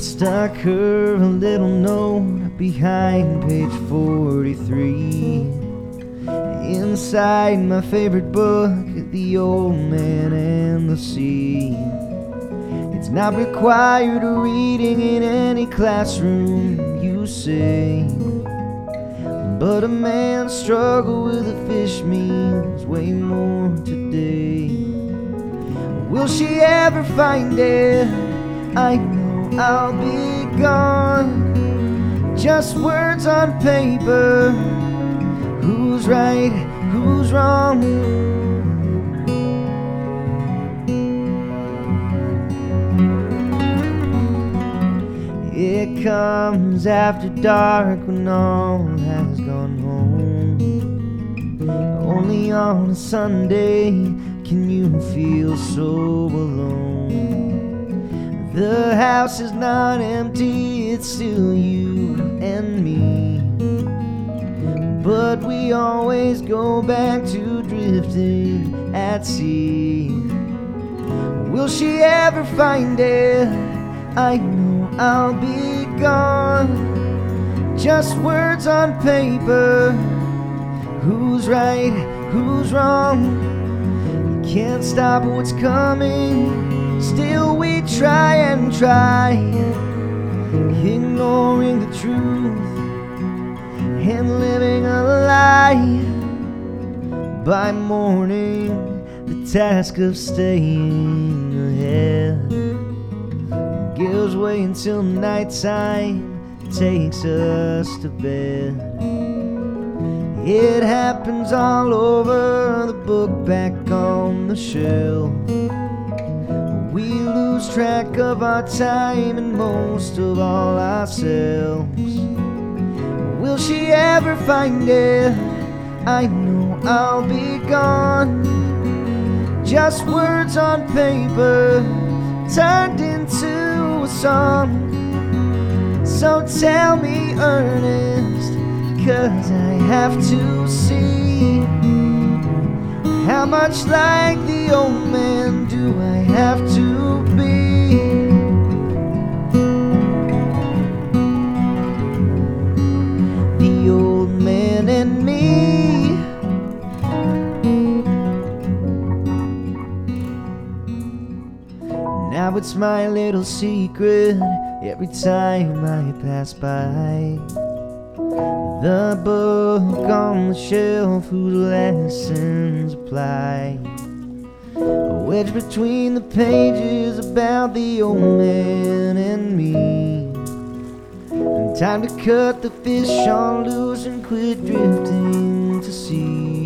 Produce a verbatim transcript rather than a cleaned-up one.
Stuck her a little note behind page forty-three. Inside my favorite book, The Old Man and the Sea. It's not required reading in any classroom, you say, but a man's struggle with a fish means way more today. Will she ever find it? I know I'll be gone. Just words on paper. Who's right? Who's wrong? It comes after dark when all has gone home. Only on a Sunday can you feel so alone. The house is not empty, it's still you and me. But we always go back to drifting at sea. Will she ever find it? I know I'll be gone. Just words on paper. Who's right? Who's wrong? You can't stop what's coming. Still we try and try, ignoring the truth and living a lie. By morning, the task of staying ahead gives way until nighttime takes us to bed. It happens all over the book back on the shelf. We lose track of our time and most of all ourselves. Will she ever find it? I know I'll be gone. Just words on paper turned into a song. So tell me, Ernest, 'cause I have to see, how much like the old man do I have to be? The old man and me. Now it's my little secret every time I pass by the book on the shelf whose lessons apply. A wedge between the pages about the old man and me. And time to cut the fish on loose and quit drifting to sea.